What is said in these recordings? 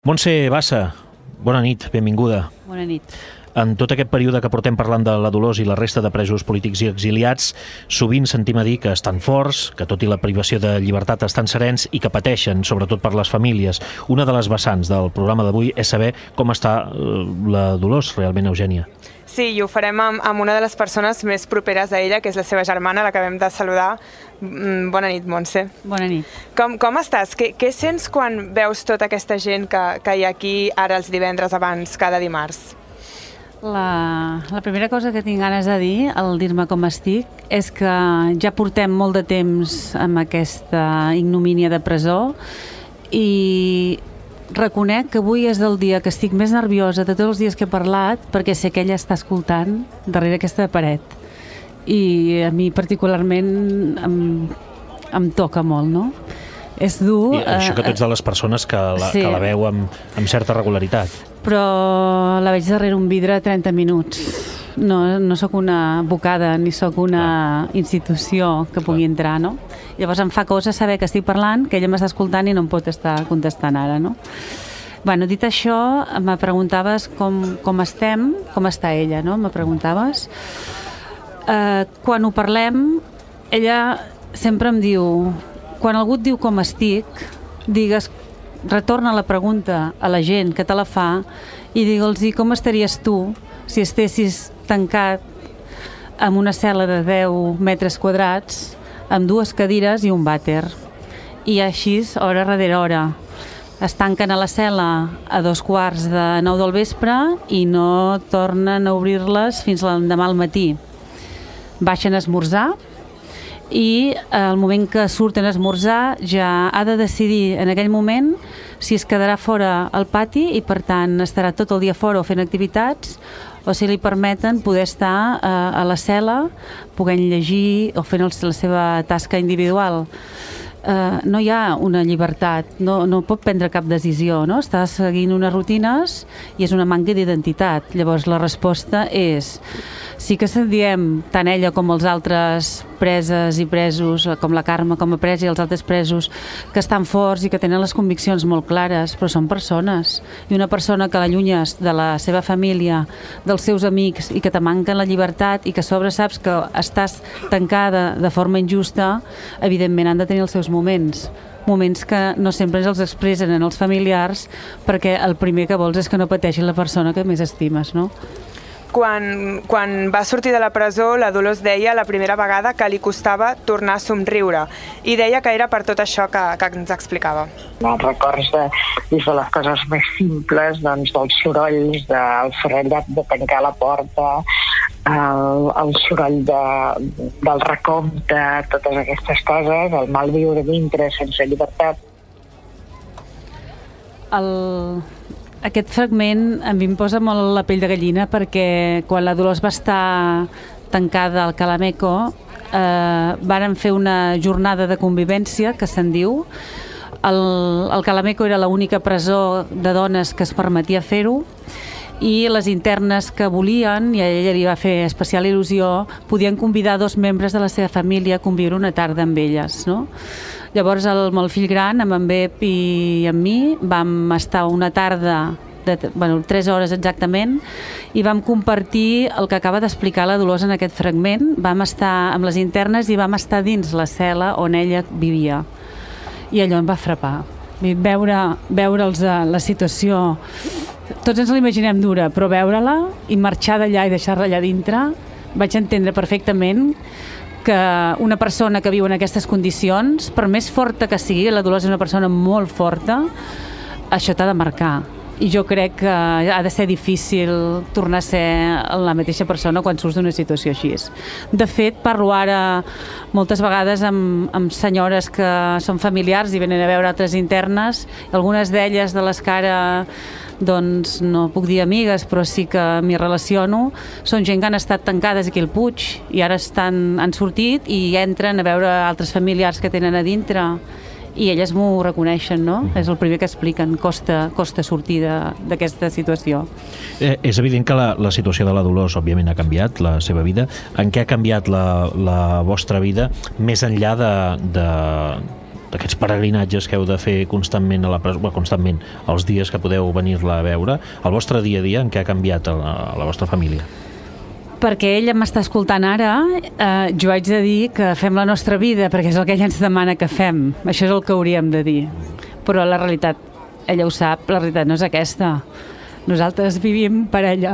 Montse Bassa, bona nit, benvinguda. Bona nit. En tot aquest període que portem parlant de la Dolors i la resta de presos polítics i exiliats, sovint sentim a dir que estan forts, que tot i la privació de llibertat estan serens i que pateixen, sobretot per les famílies. Una de les vessants del programa d'avui és saber com està la Dolors realment, Eugènia. Sí, i ho farem amb una de les persones més properes a ella, que és la seva germana, l'acabem de saludar. Bona nit, Montse. Bona nit. Com estàs? Què sents quan veus tota aquesta gent que hi ha aquí ara els divendres abans cada dimarts? La primera cosa que tinc ganes de dir, al dir-me com estic, és que ja portem molt de temps amb aquesta ignomínia de presó i reconec que avui és el dia que estic més nerviosa de tots els dies que he parlat, perquè sé que ella està escoltant darrere aquesta paret. I a mi particularment em toca molt, no? És dur. I això que tu ets de les persones que la veu amb certa regularitat. Però la veig darrere un vidre 30 minuts. No sóc una bocada ni sóc una institució que pugui entrar, no? Llavors em fa cosa saber que estic parlant, que ella m'està escoltant i no em pot estar contestant ara, no? Bueno, dit això, me preguntaves com estem, com està ella, no? Me preguntaves. Quan ho parlem, ella sempre em diu, quan algú et diu com estic, digues, retorna la pregunta a la gent que te la fa i digue'ls com estaries tu si estessis tancat en una cel·la de 10 metres quadrats amb 2 cadires i un vàter. I així, hora darrere hora, es tanquen a la cel·la a 15:45 del vespre i no tornen a obrir-les fins l'endemà al matí. Baixen a esmorzar i al moment que surten a esmorzar ja ha de decidir en aquell moment si es quedarà fora al pati i per tant estarà tot el dia fora o fent activitats o si li permeten poder estar a la cel·la podent llegir o fent la seva tasca individual. No hi ha una llibertat, no pot prendre cap decisió, no? Està seguint unes rutines i és una manca d'identitat. Llavors la resposta és sí que se'n diem, tant ella com els altres preses i presos, com la Carme com a presa i els altres presos, que estan forts i que tenen les conviccions molt clares, però són persones. I una persona que l'allunyes de la seva família, dels seus amics i que te manquen la llibertat i que a sobre saps que estàs tancada de forma injusta, evidentment han de tenir els seus moments que no sempre els expressen en els familiars perquè el primer que vols és que no pateixi la persona que més estimes, no? Quan va sortir de la presó, la Dolors deia la primera vegada que li costava tornar a somriure i deia que era per tot això que ens explicava. Records de les coses més simples, doncs, dels sorolls, del forrellat de tancar la porta, el soroll del recompte, totes aquestes coses, el mal viure dintre sense llibertat. Aquest fragment a mi em posa molt la pell de gallina perquè quan la Dolors va estar tancada al Calameco varen fer una jornada de convivència que se'n diu. El Calameco era l'única presó de dones que es permetia fer-ho i les internes que volien, i a ella li va fer especial il·lusió, podien convidar 2 membres de la seva família a conviure una tarda amb elles, no? Llavors el meu fill gran, amb en Bep i amb mi, vam estar una tarda, 3 hores exactament, i vam compartir el que acaba d'explicar la Dolors en aquest fragment. Vam estar amb les internes i vam estar dins la cel·la on ella vivia. I allò em va frapar. Veure'ls la situació, tots ens l'imaginem dura, però veure-la i marxar d'allà i deixar-la allà dintre, vaig entendre perfectament que una persona que viu en aquestes condicions, per més forta que sigui, la Dolors és una persona molt forta, això t'ha de marcar. I jo crec que ha de ser difícil tornar a ser la mateixa persona quan surts d'una situació així. De fet, parlo ara moltes vegades amb senyores que són familiars i venen a veure altres internes, algunes d'elles de les que ara doncs no puc dir amigues, però sí que m'hi relaciono, són gent que han estat tancades aquí al Puig i ara han sortit i entren a veure altres familiars que tenen a dintre i elles m'ho reconeixen, no? És el primer que expliquen, costa sortir d'aquesta situació. És evident que la situació de la Dolors òbviament ha canviat, la seva vida. En què ha canviat la vostra vida més enllà d'aquests peregrinatges que heu de fer constantment a la presó, constantment, els dies que podeu venir-la a veure, el vostre dia a dia en què ha canviat a la vostra família? Perquè ella m'està escoltant ara, jo haig de dir que fem la nostra vida, perquè és el que ella ens demana que fem. Això és el que hauríem de dir. Però la realitat, ella ho sap, la realitat no és aquesta. Nosaltres vivim per ella.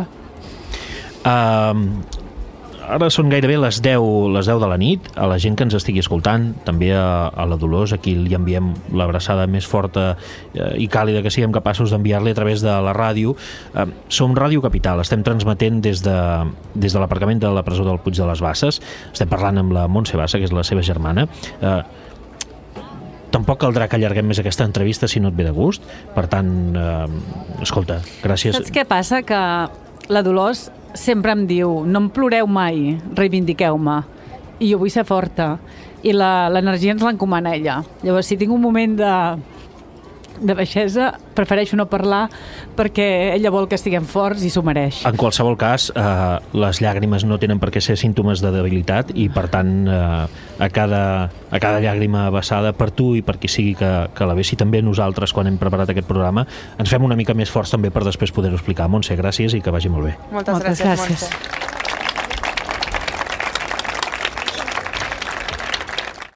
Ara són gairebé les 10 de la nit. A la gent que ens estigui escoltant, també a la Dolors, a qui li enviem l'abraçada més forta i càlida que siguem capaços d'enviar-li a través de la ràdio. Som Ràdio Capital, estem transmetent des de l'aparcament de la presó del Puig de les Basses. Estem parlant amb la Montse Bassa, que és la seva germana. Tampoc caldrà que allarguem més aquesta entrevista si no et ve de gust. Per tant, escolta, gràcies. Saps què passa? Que la Dolors sempre em diu: no em ploreu mai, reivindiqueu-me. I jo vull ser forta. I l'energia ens l'encomana ella. Llavors, si tinc un moment de baixesa, prefereixo no parlar perquè ella vol que estiguem forts i s'ho mereix. En qualsevol cas, les llàgrimes no tenen per què ser símptomes de debilitat i, per tant, a cada llàgrima vessada per tu i per qui sigui que la vessi, també nosaltres, quan hem preparat aquest programa, ens fem una mica més forts també per després poder-ho explicar. Montse, gràcies i que vagi molt bé. Moltes gràcies, Montse.